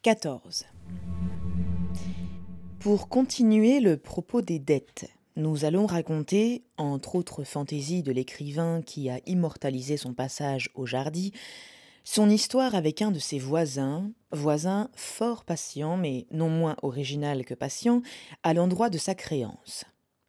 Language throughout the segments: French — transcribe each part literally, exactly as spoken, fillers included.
quatorze. Pour continuer le propos des dettes, nous allons raconter, entre autres fantaisies de l'écrivain qui a immortalisé son passage au Jardy, son histoire avec un de ses voisins, voisin fort patient mais non moins original que patient, à l'endroit de sa créance.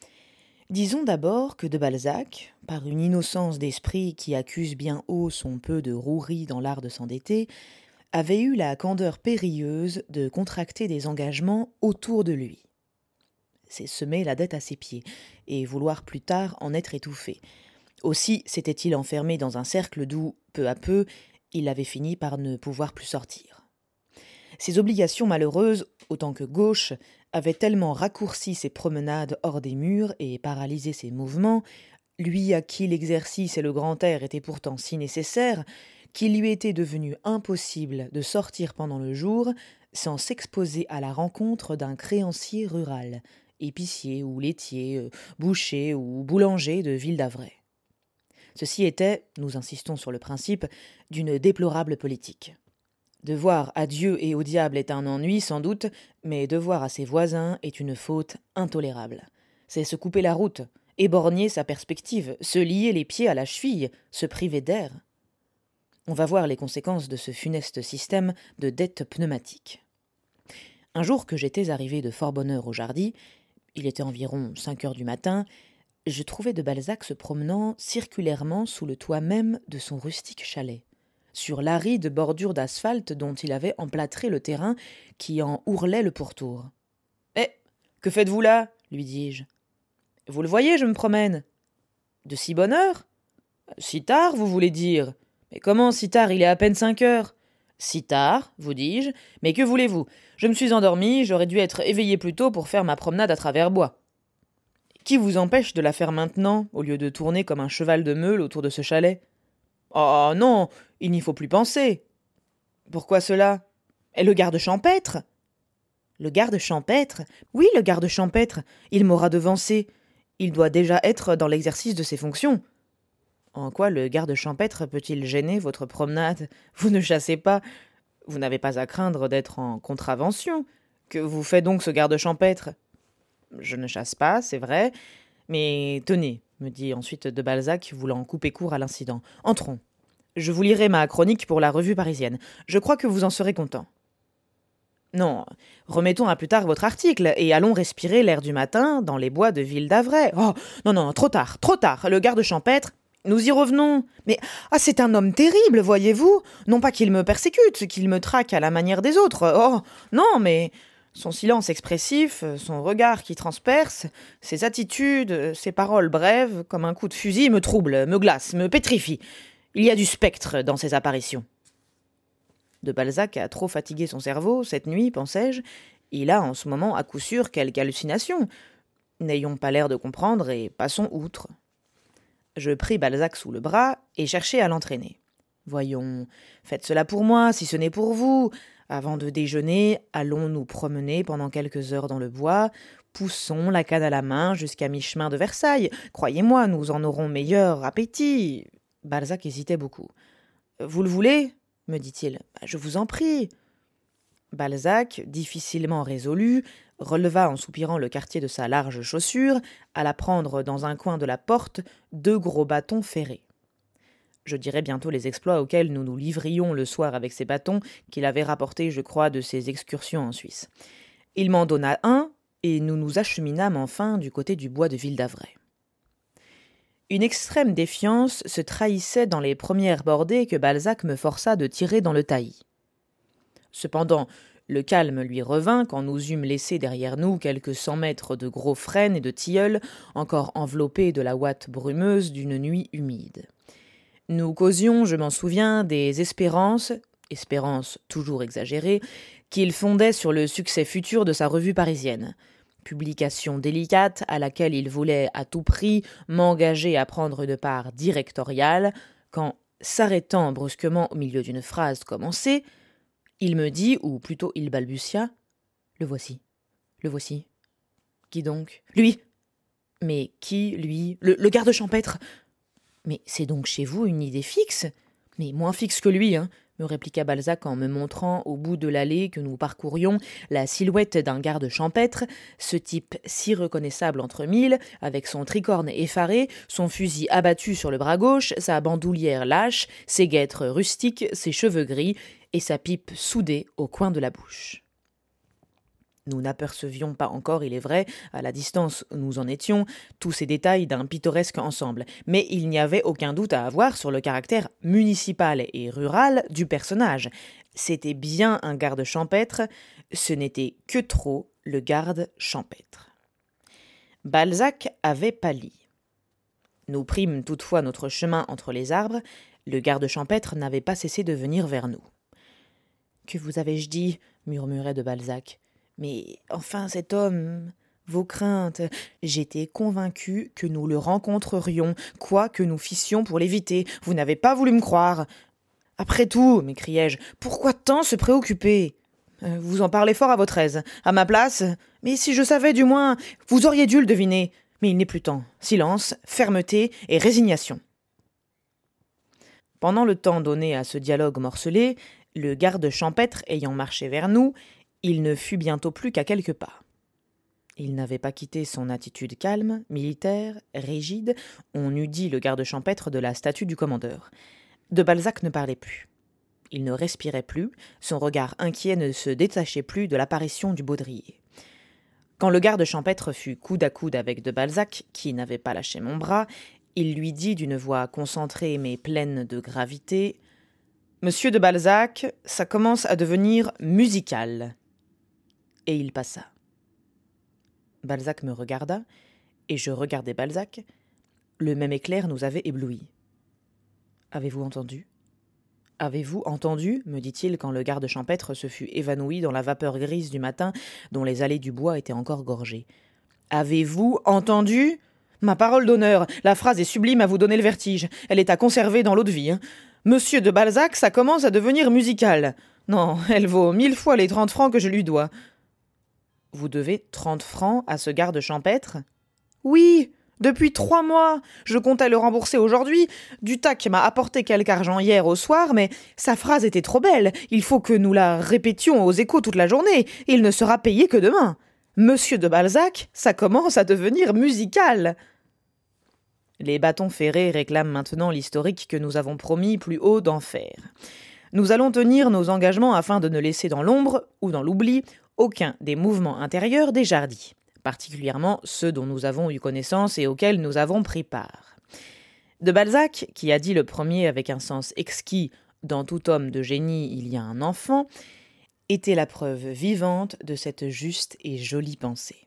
Disons d'abord que de Balzac, par une innocence d'esprit qui accuse bien haut son peu de rouerie dans l'art de s'endetter, avait eu la candeur périlleuse de contracter des engagements autour de lui. C'est semer la dette à ses pieds, et vouloir plus tard en être étouffé. Aussi s'était-il enfermé dans un cercle d'où, peu à peu, il avait fini par ne pouvoir plus sortir. Ses obligations malheureuses, autant que gauches, avaient tellement raccourci ses promenades hors des murs et paralysé ses mouvements, lui à qui l'exercice et le grand air étaient pourtant si nécessaires, qu'il lui était devenu impossible de sortir pendant le jour sans s'exposer à la rencontre d'un créancier rural, épicier ou laitier, boucher ou boulanger de Ville-d'Avray. Ceci était, nous insistons sur le principe, d'une déplorable politique. Devoir à Dieu et au diable est un ennui, sans doute, mais devoir à ses voisins est une faute intolérable. C'est se couper la route, éborgner sa perspective, se lier les pieds à la cheville, se priver d'air. On va voir les conséquences de ce funeste système de dette pneumatique. Un jour que j'étais arrivé de fort bonne heure au Jardy, il était environ cinq heures du matin, je trouvai de Balzac se promenant circulairement sous le toit même de son rustique chalet, sur l'aride bordure d'asphalte dont il avait emplâtré le terrain qui en ourlait le pourtour. « Eh, que faites-vous là ?» lui dis-je. « Vous le voyez, je me promène. »« De si bonne heure ?»« Si tard, vous voulez dire. Mais comment si tard, il est à peine cinq heures ?»« Si tard, vous dis-je, mais que voulez-vous ? Je me suis endormi, j'aurais dû être éveillé plus tôt pour faire ma promenade à travers bois. » Qui vous empêche de la faire maintenant, au lieu de tourner comme un cheval de meule autour de ce chalet ? Oh non, il n'y faut plus penser. Pourquoi cela ? Et le garde champêtre ? Le garde champêtre ? Oui, le garde champêtre. Il m'aura devancé. Il doit déjà être dans l'exercice de ses fonctions. En quoi le garde champêtre peut-il gêner votre promenade ? Vous ne chassez pas. Vous n'avez pas à craindre d'être en contravention. Que vous fait donc ce garde champêtre ? Je ne chasse pas, c'est vrai, mais tenez, me dit ensuite de Balzac, voulant couper court à l'incident. Entrons. Je vous lirai ma chronique pour la revue parisienne. Je crois que vous en serez content. Non, remettons à plus tard votre article et allons respirer l'air du matin dans les bois de Ville-d'Avray. Oh, non, non, trop tard, trop tard. Le garde champêtre, nous y revenons. Mais, ah, c'est un homme terrible, voyez-vous. Non pas qu'il me persécute, qu'il me traque à la manière des autres. Oh, non, mais... Son silence expressif, son regard qui transperce, ses attitudes, ses paroles brèves, comme un coup de fusil, me troublent, me glacent, me pétrifient. Il y a du spectre dans ses apparitions. De Balzac a trop fatigué son cerveau, cette nuit, pensais-je. Il a en ce moment à coup sûr quelque hallucination. N'ayons pas l'air de comprendre et passons outre. Je pris Balzac sous le bras et cherchai à l'entraîner. Voyons, faites cela pour moi, si ce n'est pour vous. Avant de déjeuner, allons nous promener pendant quelques heures dans le bois, poussons la canne à la main jusqu'à mi-chemin de Versailles. Croyez-moi, nous en aurons meilleur appétit. Balzac hésitait beaucoup. « Vous le voulez ?» me dit-il. « Je vous en prie. » Balzac, difficilement résolu, releva en soupirant le quartier de sa large chaussure, alla prendre dans un coin de la porte deux gros bâtons ferrés. Je dirai bientôt les exploits auxquels nous nous livrions le soir avec ces bâtons qu'il avait rapportés, je crois, de ses excursions en Suisse. Il m'en donna un, et nous nous acheminâmes enfin du côté du bois de Ville-d'Avray. Une extrême défiance se trahissait dans les premières bordées que Balzac me força de tirer dans le taillis. Cependant, le calme lui revint quand nous eûmes laissé derrière nous quelques cent mètres de gros frênes et de tilleuls, encore enveloppés de la ouate brumeuse d'une nuit humide. Nous causions, je m'en souviens, des espérances, espérances toujours exagérées, qu'il fondait sur le succès futur de sa revue parisienne. Publication délicate à laquelle il voulait à tout prix m'engager à prendre une part directoriale, quand, s'arrêtant brusquement au milieu d'une phrase commencée, il me dit, ou plutôt il balbutia, « Le voici, le voici. » « Qui donc ? » ?»« Lui. »« Mais qui, lui ? ?»« Le, le garde champêtre. » « Mais c'est donc chez vous une idée fixe ? Mais moins fixe que lui, hein. me répliqua Balzac en me montrant au bout de l'allée que nous parcourions la silhouette d'un garde champêtre, ce type si reconnaissable entre mille, avec son tricorne effaré, son fusil abattu sur le bras gauche, sa bandoulière lâche, ses guêtres rustiques, ses cheveux gris et sa pipe soudée au coin de la bouche. Nous n'apercevions pas encore, il est vrai, à la distance où nous en étions, tous ces détails d'un pittoresque ensemble, mais il n'y avait aucun doute à avoir sur le caractère municipal et rural du personnage. C'était bien un garde champêtre, ce n'était que trop le garde champêtre. Balzac avait pâli. Nous prîmes toutefois notre chemin entre les arbres, le garde champêtre n'avait pas cessé de venir vers nous. « Que vous avais-je dit » murmurait de Balzac. Mais enfin cet homme, vos craintes, j'étais convaincu que nous le rencontrerions, quoi que nous fissions pour l'éviter. Vous n'avez pas voulu me croire. Après tout, m'écriai-je, pourquoi tant se préoccuper ? euh, Vous en parlez fort à votre aise. À ma place, mais si je savais du moins, vous auriez dû le deviner. Mais il n'est plus temps. Silence, fermeté et résignation. Pendant le temps donné à ce dialogue morcelé, le garde champêtre ayant marché vers nous, il ne fut bientôt plus qu'à quelques pas. Il n'avait pas quitté son attitude calme, militaire, rigide, on eût dit le garde champêtre de la statue du commandeur. De Balzac ne parlait plus. Il ne respirait plus, son regard inquiet ne se détachait plus de l'apparition du baudrier. Quand le garde champêtre fut coude à coude avec de Balzac, qui n'avait pas lâché mon bras, il lui dit d'une voix concentrée mais pleine de gravité « Monsieur de Balzac, ça commence à devenir musical. » Et il passa. Balzac me regarda, et je regardai Balzac. Le même éclair nous avait éblouis. « Avez-vous entendu ? Avez-vous entendu ?» me dit-il quand le garde champêtre se fut évanoui dans la vapeur grise du matin dont les allées du bois étaient encore gorgées. « Avez-vous entendu ? Ma parole d'honneur, la phrase est sublime à vous donner le vertige. Elle est à conserver dans l'eau de vie. Hein. Monsieur de Balzac, ça commence à devenir musical. Non, elle vaut mille fois les trente francs que je lui dois. » « Vous devez trente francs à ce garde champêtre ? » ?»« Oui, depuis trois mois. Je comptais le rembourser aujourd'hui. Dutac m'a apporté quelque argent hier au soir, mais sa phrase était trop belle. Il faut que nous la répétions aux échos toute la journée. Il ne sera payé que demain. Monsieur de Balzac, ça commence à devenir musical. » Les bâtons ferrés réclament maintenant l'historique que nous avons promis plus haut d'en faire. Nous allons tenir nos engagements afin de ne laisser dans l'ombre ou dans l'oubli aucun des mouvements intérieurs des jardis, particulièrement ceux dont nous avons eu connaissance et auxquels nous avons pris part. De Balzac, qui a dit le premier avec un sens exquis « Dans tout homme de génie, il y a un enfant », était la preuve vivante de cette juste et jolie pensée.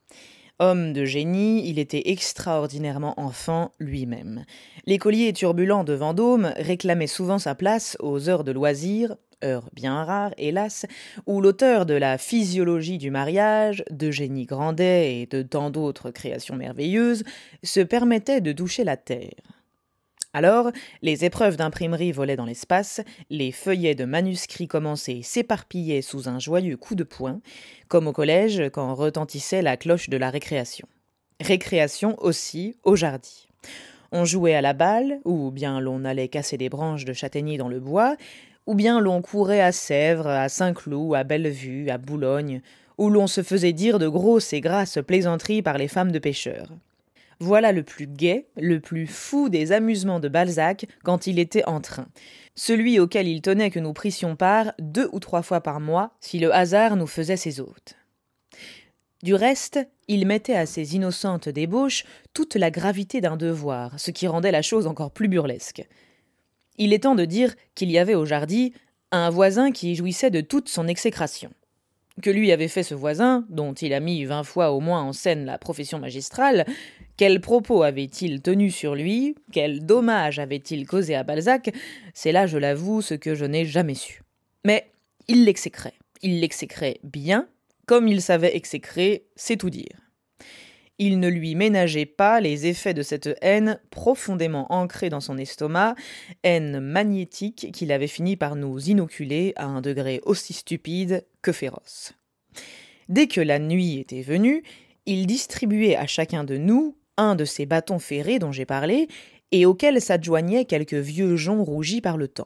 Homme de génie, il était extraordinairement enfant lui-même. L'écolier turbulent de Vendôme réclamait souvent sa place aux heures de loisirs, heure bien rare, hélas, où l'auteur de la physiologie du mariage, d'Eugénie Grandet et de tant d'autres créations merveilleuses, se permettait de toucher la terre. Alors, les épreuves d'imprimerie volaient dans l'espace, les feuillets de manuscrits commencés s'éparpillaient sous un joyeux coup de poing, comme au collège quand retentissait la cloche de la récréation. Récréation aussi au jardi. On jouait à la balle, ou bien l'on allait casser des branches de châtaignier dans le bois, ou bien l'on courait à Sèvres, à Saint-Cloud, à Bellevue, à Boulogne, où l'on se faisait dire de grosses et grasses plaisanteries par les femmes de pêcheurs. Voilà le plus gai, le plus fou des amusements de Balzac quand il était en train. Celui auquel il tenait que nous prissions part deux ou trois fois par mois, si le hasard nous faisait ses hôtes. Du reste, il mettait à ces innocentes débauches toute la gravité d'un devoir, ce qui rendait la chose encore plus burlesque. Il est temps de dire qu'il y avait au jardi un voisin qui jouissait de toute son exécration. Que lui avait fait ce voisin, dont il a mis vingt fois au moins en scène la profession magistrale, quels propos avait-il tenus sur lui, quel dommage avait-il causé à Balzac, c'est là, je l'avoue, ce que je n'ai jamais su. Mais il l'exécrait, il l'exécrait bien, comme il savait exécrer, c'est tout dire. Il ne lui ménageait pas les effets de cette haine profondément ancrée dans son estomac, haine magnétique qu'il avait fini par nous inoculer à un degré aussi stupide que féroce. Dès que la nuit était venue, il distribuait à chacun de nous un de ces bâtons ferrés dont j'ai parlé et auxquels s'adjoignaient quelques vieux joncs rougis par le temps.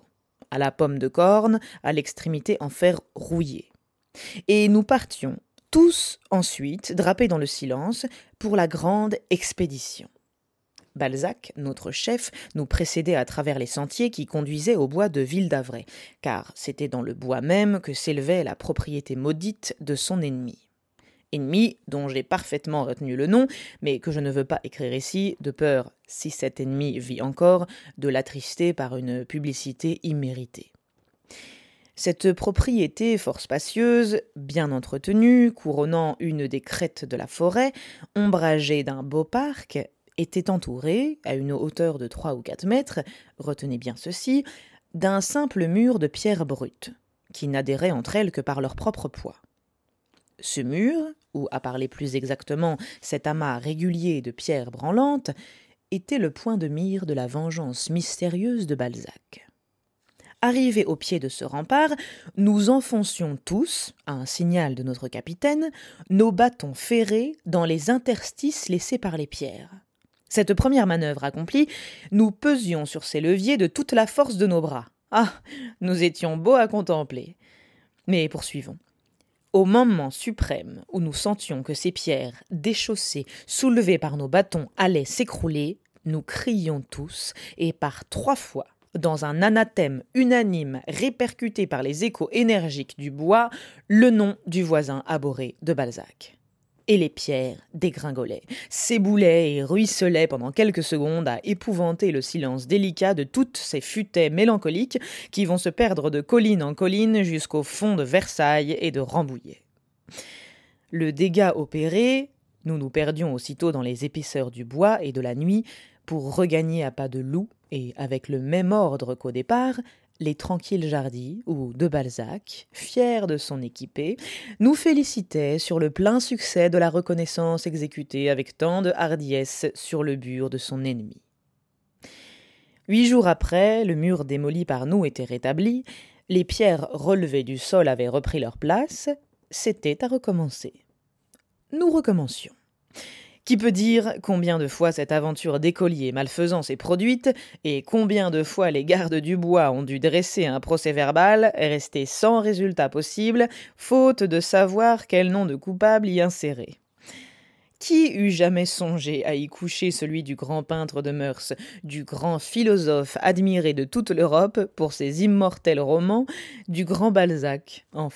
à la pomme de corne, à l'extrémité en fer rouillé. Et nous partions, tous ensuite, drapés dans le silence, pour la grande expédition. Balzac, notre chef, nous précédait à travers les sentiers qui conduisaient au bois de Ville-d'Avray, car c'était dans le bois même que s'élevait la propriété maudite de son ennemi. Ennemi dont j'ai parfaitement retenu le nom, mais que je ne veux pas écrire ici, de peur, si cet ennemi vit encore, de l'attrister par une publicité imméritée. Cette propriété fort spacieuse, bien entretenue, couronnant une des crêtes de la forêt, ombragée d'un beau parc, était entourée, à une hauteur de trois ou quatre mètres, retenez bien ceci, d'un simple mur de pierre brute, qui n'adhérait entre elles que par leur propre poids. Ce mur, ou à parler plus exactement cet amas régulier de pierres branlantes, était le point de mire de la vengeance mystérieuse de Balzac. Arrivés au pied de ce rempart, nous enfoncions tous, à un signal de notre capitaine, nos bâtons ferrés dans les interstices laissés par les pierres. Cette première manœuvre accomplie, nous pesions sur ces leviers de toute la force de nos bras. Ah, nous étions beaux à contempler. Mais poursuivons. Au moment suprême où nous sentions que ces pierres, déchaussées, soulevées par nos bâtons, allaient s'écrouler, nous crions tous, et par trois fois, dans un anathème unanime répercuté par les échos énergiques du bois, le nom du voisin abhorré de Balzac. Et les pierres dégringolaient, s'éboulaient et ruisselaient pendant quelques secondes à épouvanter le silence délicat de toutes ces futaies mélancoliques qui vont se perdre de colline en colline jusqu'au fond de Versailles et de Rambouillet. Le dégât opéré, nous nous perdions aussitôt dans les épaisseurs du bois et de la nuit pour regagner à pas de loup et avec le même ordre qu'au départ, les tranquilles jardins où de Balzac, fier de son équipée, nous félicitait sur le plein succès de la reconnaissance exécutée avec tant de hardiesse sur le bur de son ennemi. Huit jours après, le mur démoli par nous était rétabli, les pierres relevées du sol avaient repris leur place, c'était à recommencer. Nous recommencions. Qui peut dire combien de fois cette aventure d'écolier malfaisant s'est produite et combien de fois les gardes du bois ont dû dresser un procès-verbal resté sans résultat possible, faute de savoir quel nom de coupable y insérer. Qui eût jamais songé à y coucher celui du grand peintre de mœurs, du grand philosophe admiré de toute l'Europe pour ses immortels romans, du grand Balzac, enfin ?